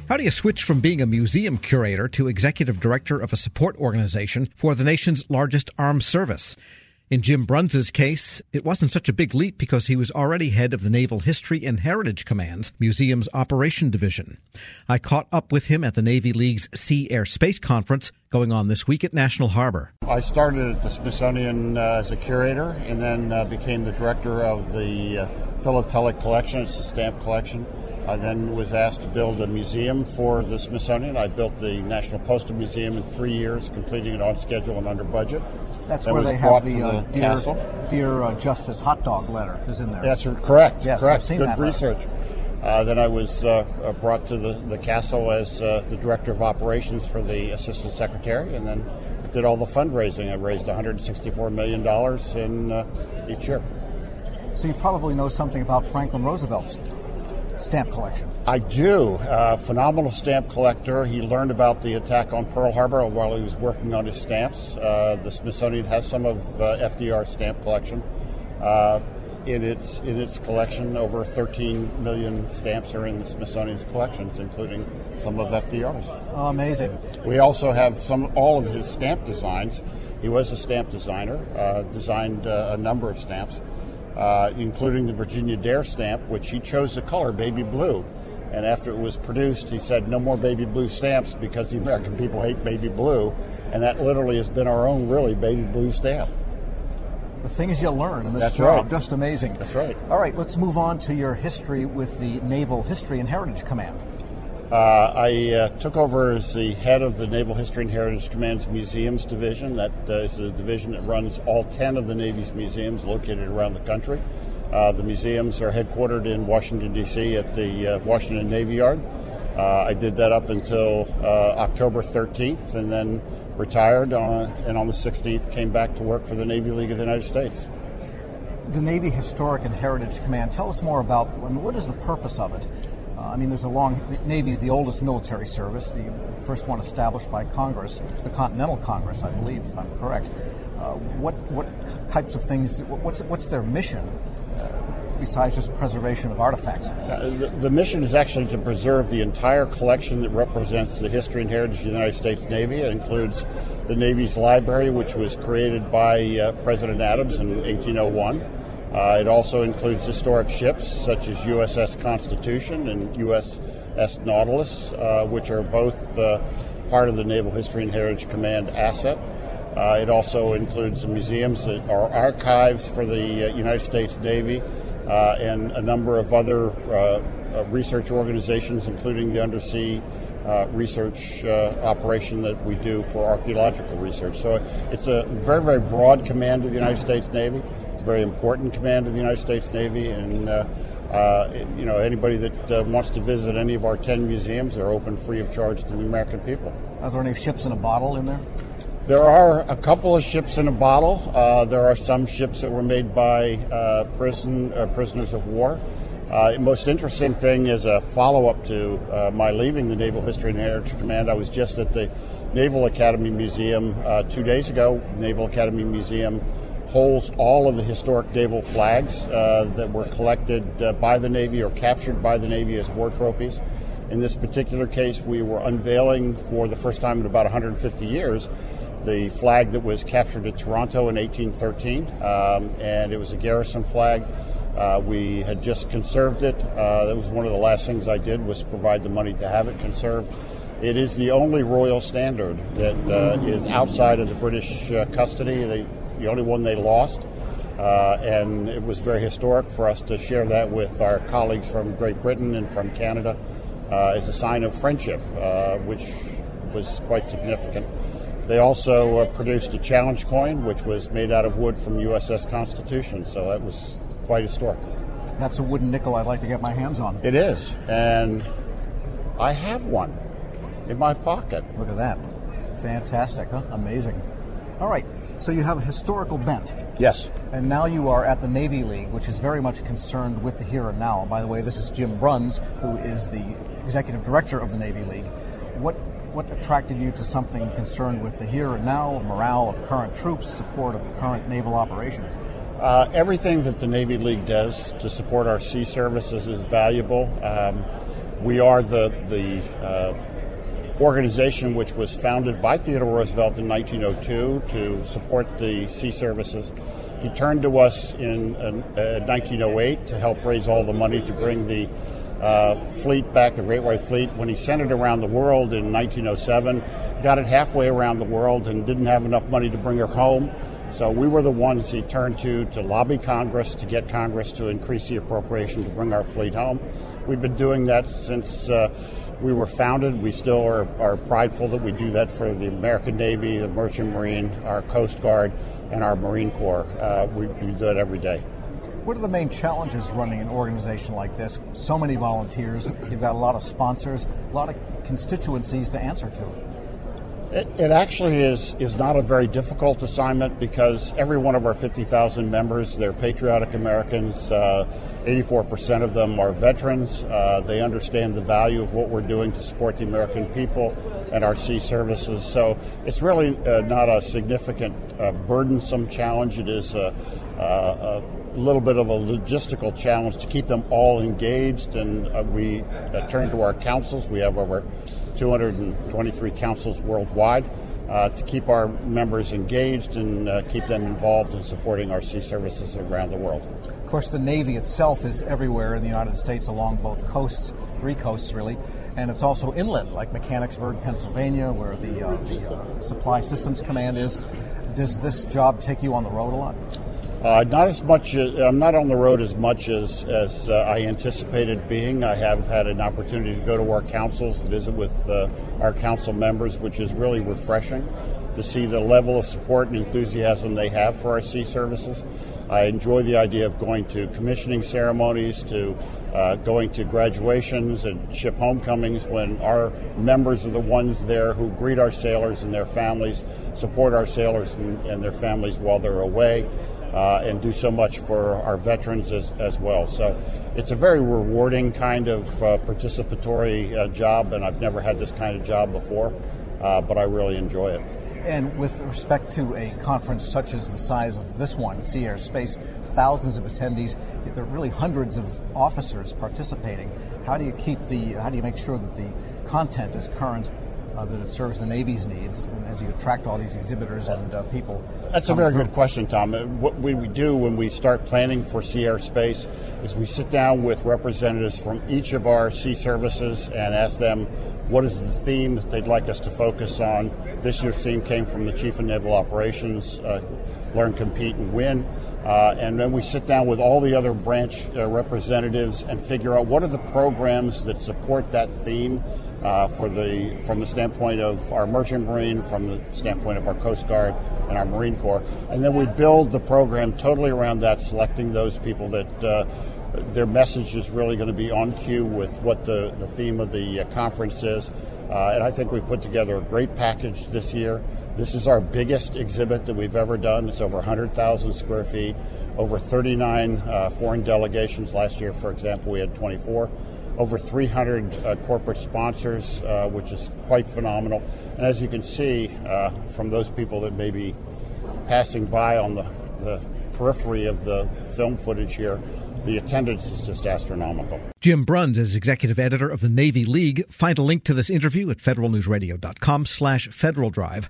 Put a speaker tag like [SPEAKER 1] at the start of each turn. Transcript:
[SPEAKER 1] How do you switch from being a museum curator to executive director of a support organization for the nation's largest armed service? In Jim Bruns' case, it wasn't such a big leap because he was already head of the Naval History and Heritage Command's Museums Operation Division. I caught up with him at the Navy League's Sea Air Space Conference going on this week at National Harbor.
[SPEAKER 2] I started at the Smithsonian as a curator and then became the director of the philatelic collection. It's a stamp collection. I then was asked to build a museum for the Smithsonian. I built the National Postal Museum in 3 years, completing it on schedule and under budget.
[SPEAKER 3] That's where they have the Dear Justice hot dog letter is in there.
[SPEAKER 2] That's correct.
[SPEAKER 3] Yes,
[SPEAKER 2] correct.
[SPEAKER 3] I've seen
[SPEAKER 2] Good
[SPEAKER 3] that
[SPEAKER 2] research. Then I was brought to the castle as the director of operations for the assistant secretary, and then did all the fundraising. I raised $164 million in each year.
[SPEAKER 3] So you probably know something about Franklin Roosevelt's stamp collection.
[SPEAKER 2] I do. Phenomenal stamp collector. He learned about the attack on Pearl Harbor while he was working on his stamps. The Smithsonian has some of FDR's stamp collection. In its collection, over 13 million stamps are in the Smithsonian's collections, including some of FDR's.
[SPEAKER 3] Oh, amazing.
[SPEAKER 2] We also have all of his stamp designs. He was a stamp designer, designed a number of stamps. Including the Virginia Dare stamp, which he chose the color baby blue. And after it was produced, he said, no more baby blue stamps because the American people hate baby blue. And that literally has been our own, really, baby blue stamp.
[SPEAKER 3] The things you learn in this
[SPEAKER 2] That's
[SPEAKER 3] job,
[SPEAKER 2] right.
[SPEAKER 3] Just amazing.
[SPEAKER 2] That's right.
[SPEAKER 3] All right, let's move on to your history with the Naval History and Heritage Command.
[SPEAKER 2] I took over as the head of the Naval History and Heritage Command's Museums Division. That is the division that runs all 10 of the Navy's museums located around the country. The museums are headquartered in Washington, D.C. at the Washington Navy Yard. I did that up until October 13th and then retired, and on the 16th came back to work for the Navy League of the United States.
[SPEAKER 3] The Navy Historic and Heritage Command, tell us more about, what is the purpose of it? Navy is the oldest military service, the first one established by Congress, the Continental Congress, I believe, if I'm correct. What types of things, what's their mission besides just preservation of artifacts?
[SPEAKER 2] The mission is actually to preserve the entire collection that represents the history and heritage of the United States Navy. It includes the Navy's library, which was created by President Adams in 1801. It also includes historic ships such as USS Constitution and USS Nautilus, which are both part of the Naval History and Heritage Command asset. It also includes the museums that are archives for the United States Navy and a number of other research organizations, including the undersea research operation that we do for archaeological research. So it's a very, very broad command of the United States Navy. It's a very important command of the United States Navy, and anybody that wants to visit any of our 10 museums are open free of charge to the American people.
[SPEAKER 3] Are there any ships in a bottle in there?
[SPEAKER 2] There are a couple of ships in a bottle. There are some ships that were made by prisoners of war. Most interesting thing is a follow-up to my leaving the Naval History and Heritage Command. I was just at the Naval Academy Museum 2 days ago. Naval Academy Museum holds all of the historic naval flags that were collected by the Navy or captured by the Navy as war trophies. In this particular case, we were unveiling for the first time in about 150 years the flag that was captured at Toronto in 1813, and it was a garrison flag. We had just conserved it. That was one of the last things I did, was provide the money to have it conserved. It is the only royal standard that is outside of the British custody, the only one they lost. And it was very historic for us to share that with our colleagues from Great Britain and from Canada as a sign of friendship, which was quite significant. They also produced a challenge coin, which was made out of wood from USS Constitution, so that was quite historic.
[SPEAKER 3] That's a wooden nickel I'd like to get my hands on.
[SPEAKER 2] It is, and I have one in my pocket.
[SPEAKER 3] Look at that. Fantastic, huh? Amazing. All right, so you have a historical bent.
[SPEAKER 2] Yes.
[SPEAKER 3] And now you are at the Navy League, which is very much concerned with the here and now. By the way, this is Jim Bruns, who is the executive director of the Navy League. What attracted you to something concerned with the here and now, morale of current troops, support of current naval operations?
[SPEAKER 2] Everything that the Navy League does to support our sea services is valuable. We are the organization which was founded by Theodore Roosevelt in 1902 to support the sea services. He turned to us in 1908 to help raise all the money to bring the fleet back, the Great White Fleet. When he sent it around the world in 1907, he got it halfway around the world and didn't have enough money to bring her home. So we were the ones he turned to lobby Congress, to get Congress to increase the appropriation to bring our fleet home. We've been doing that since we were founded. We still are prideful that we do that for the American Navy, the Merchant Marine, our Coast Guard, and our Marine Corps. We do that every day.
[SPEAKER 3] What are the main challenges running an organization like this? So many volunteers, you've got a lot of sponsors, a lot of constituencies to answer to.
[SPEAKER 2] It actually is not a very difficult assignment because every one of our 50,000 members, they're patriotic Americans. 84% of them are veterans. They understand the value of what we're doing to support the American people and our sea services. So it's really not a significant, burdensome challenge. It is a little bit of a logistical challenge to keep them all engaged, and we turn to our councils. We have over 223 councils worldwide to keep our members engaged and keep them involved in supporting our sea services around the world.
[SPEAKER 3] Of course, the Navy itself is everywhere in the United States along both coasts, 3 coasts really, and it's also inland, like Mechanicsburg, Pennsylvania, where the Supply Systems Command is. Does this job take you on the road a lot?
[SPEAKER 2] Not as much. I'm not on the road as much as I anticipated being. I have had an opportunity to go to our councils, visit with our council members, which is really refreshing to see the level of support and enthusiasm they have for our sea services. I enjoy the idea of going to commissioning ceremonies, to going to graduations and ship homecomings when our members are the ones there who greet our sailors and their families, support our sailors and their families while they're away. And do so much for our veterans as well. So it's a very rewarding kind of participatory job, and I've never had this kind of job before, but I really enjoy it.
[SPEAKER 3] And with respect to a conference such as the size of this one, Sea Air Space, thousands of attendees, there are really hundreds of officers participating. How do you make sure that the content is current, that it serves the Navy's needs, and as you attract all these exhibitors and people?
[SPEAKER 2] That's a very good question, Tom. What we do when we start planning for Sea Air Space is we sit down with representatives from each of our sea services and ask them what is the theme that they'd like us to focus on. This year's theme came from the Chief of Naval Operations, Learn, Compete, and Win. And then we sit down with all the other branch representatives and figure out what are the programs that support that theme from the standpoint of our Merchant Marine, from the standpoint of our Coast Guard and our Marine Corps. And then we build the program totally around that, selecting those people that their message is really going to be on cue with what the theme of the conference is. And I think we put together a great package this year. This is our biggest exhibit that we've ever done. It's over 100,000 square feet, over 39 foreign delegations. Last year, for example, we had 24. Over 300 corporate sponsors, which is quite phenomenal. And as you can see from those people that may be passing by on the periphery of the film footage here, the attendance is just astronomical.
[SPEAKER 1] Jim Bruns is executive editor of the Navy League. Find a link to this interview at federalnewsradio.com/Federal Drive.